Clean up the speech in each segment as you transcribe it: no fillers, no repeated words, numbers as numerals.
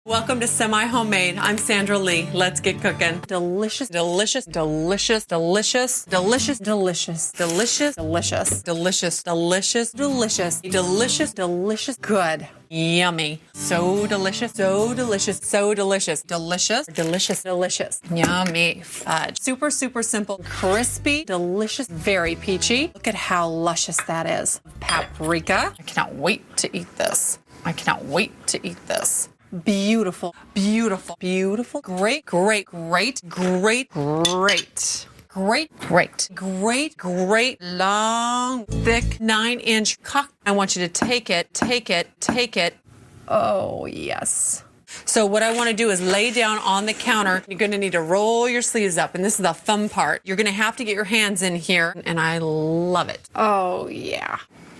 Welcome to Semi Homemade. I'm Sandra Lee. Let's get cooking. Delicious, delicious, delicious, delicious, delicious, delicious, delicious, delicious, delicious, delicious, delicious, delicious, delicious, good. Yummy. So delicious, so delicious, so delicious, delicious, delicious, delicious. Yummy fudge. Super, super simple, crispy, delicious, very peachy. Look at how luscious that is. Paprika. I cannot wait to eat this. I cannot wait to eat this. Beautiful, beautiful, beautiful. Great, great, great, great, great. Great, great, great, great, long, thick, 9-inch cock. I want you to take it. Oh, yes. So what I want to do is lay down on the counter. You're going to need to roll your sleeves up, and this is the fun part. You're going to have to get your hands in here, and I love it. Oh, yeah.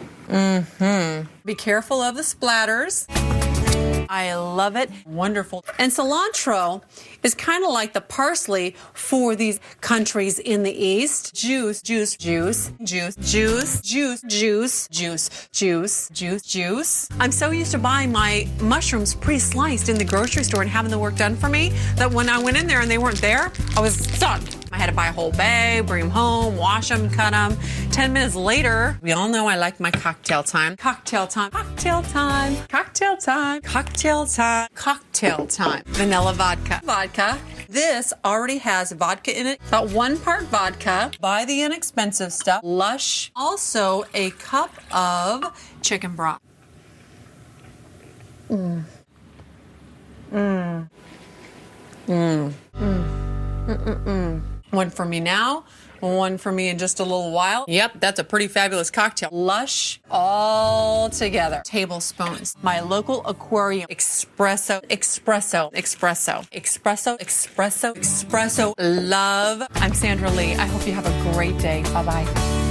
Be careful of the splatters. I love it. Wonderful. And cilantro is kind of like the parsley for these countries in the East. Juice, juice, juice, juice, juice, juice, juice, juice, juice, juice, juice. I'm so used to buying my mushrooms pre-sliced in the grocery store and having the work done for me that when I went in there and they weren't there, I was stunned. I had to buy a whole bag, bring them home, wash them, cut them. 10 minutes later, we all know I like my cocktail time. Cocktail time, cocktail time, cocktail time, cocktail time, cocktail time. Vanilla vodka. Vodka. This already has vodka in it. About 1 part vodka. Buy the inexpensive stuff. Lush. Also a cup of chicken broth. One for me now, one for me in just a little while. Yep, that's a pretty fabulous cocktail. Lush all together. Tablespoons. My local aquarium. Espresso, espresso, espresso, espresso, espresso, espresso. Love. I'm Sandra Lee. I hope you have a great day. Bye-bye.